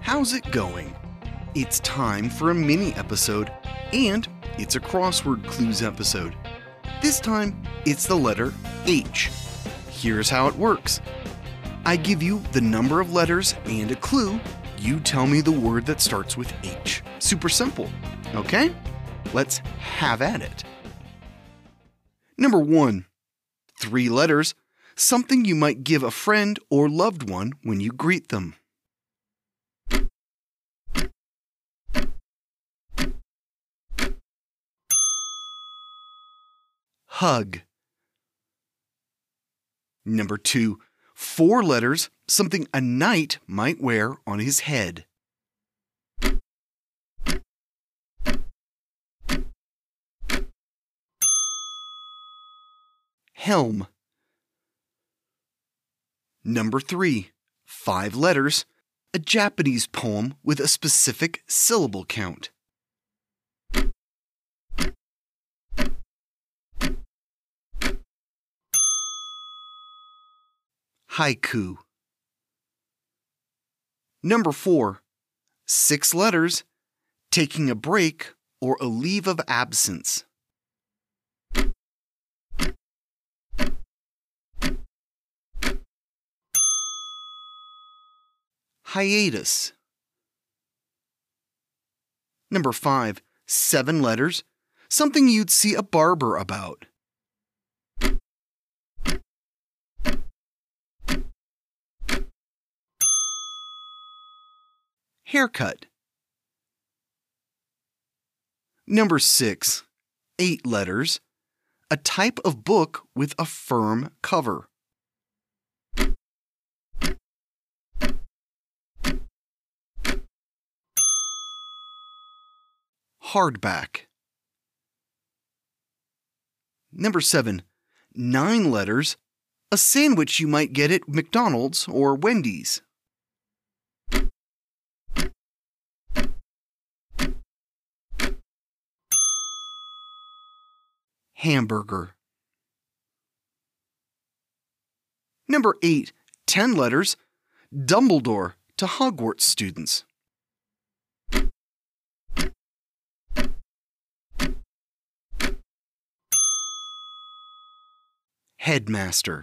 How's it going? It's time for a mini episode, and it's a crossword clues episode. This time, it's the letter H. Here's how it works. I give you the number of letters and a clue. You tell me the word that starts with H. Super simple, okay? Let's have at it. Number 1. 3 letters, something you might give a friend or loved one when you greet them. Hug. Number 2. 4 letters, something a knight might wear on his head. Helm. Number 3. 5 letters, a Japanese poem with a specific syllable count. Haiku. Number 4. 6 letters, taking a break or a leave of absence. Hiatus. Number 5. 7 letters, something you'd see a barber about. Haircut. Number 6. 8 letters, a type of book with a firm cover. Hardback. Number 7. 9 letters, a sandwich you might get at McDonald's or Wendy's. Hamburger. Number 8. 10 letters, Dumbledore to Hogwarts students. Headmaster.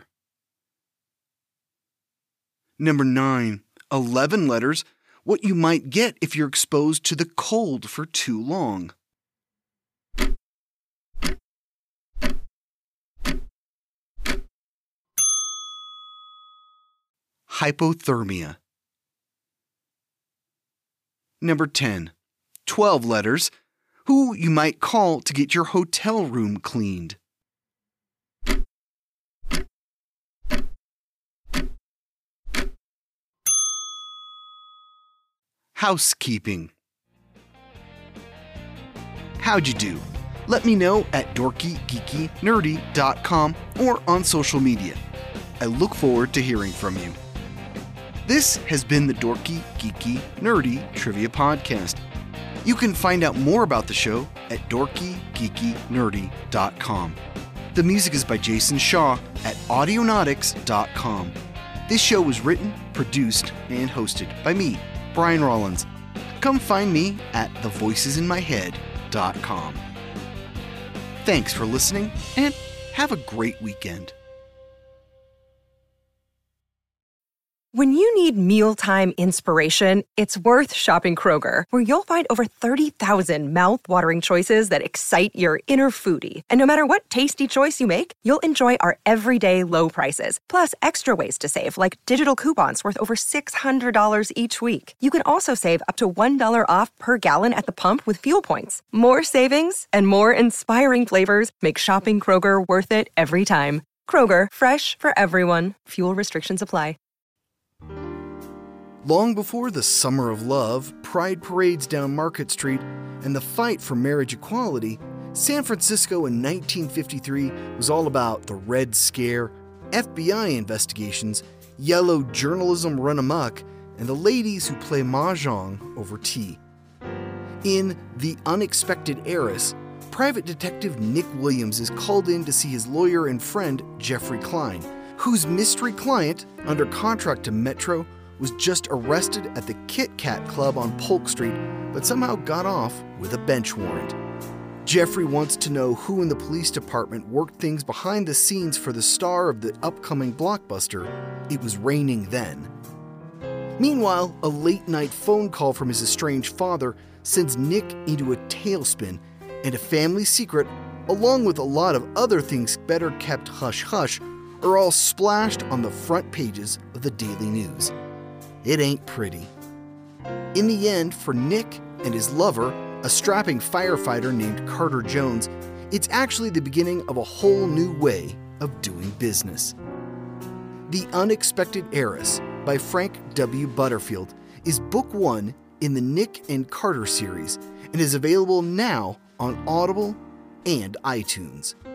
Number 9. 11 letters, what you might get if you're exposed to the cold for too long. Hypothermia. Number 10. 12 letters, who you might call to get your hotel room cleaned. Housekeeping. How'd you do? Let me know at dorkygeekynerdy.com or on social media. I look forward to hearing from you. This has been the Dorky, Geeky, Nerdy Trivia Podcast. You can find out more about the show at dorkygeekynerdy.com. The music is by Jason Shaw at audionautics.com. This show was written, produced, and hosted by me, Brian Rollins. Come find me at thevoicesinmyhead.com. Thanks for listening, and have a great weekend. When you need mealtime inspiration, it's worth shopping Kroger, where you'll find over 30,000 mouth-watering choices that excite your inner foodie. And no matter what tasty choice you make, you'll enjoy our everyday low prices, plus extra ways to save, like digital coupons worth over $600 each week. You can also save up to $1 off per gallon at the pump with fuel points. More savings and more inspiring flavors make shopping Kroger worth it every time. Kroger, fresh for everyone. Fuel restrictions apply. Long before the summer of love, pride parades down Market Street, and the fight for marriage equality, San Francisco in 1953 was all about the Red Scare, FBI investigations, yellow journalism run amok, and the ladies who play mahjong over tea. In The Unexpected Heiress, private detective Nick Williams is called in to see his lawyer and friend Jeffrey Klein, whose mystery client, under contract to Metro, was just arrested at the Kit Kat Club on Polk Street, but somehow got off with a bench warrant. Jeffrey wants to know who in the police department worked things behind the scenes for the star of the upcoming blockbuster, It Was Raining Then. Meanwhile, a late-night phone call from his estranged father sends Nick into a tailspin, and a family secret, along with a lot of other things better kept hush-hush, are all splashed on the front pages of the Daily News. It ain't pretty. In the end, for Nick and his lover, a strapping firefighter named Carter Jones, it's actually the beginning of a whole new way of doing business. The Unexpected Heiress by Frank W. Butterfield is book 1 in the Nick and Carter series and is available now on Audible and iTunes.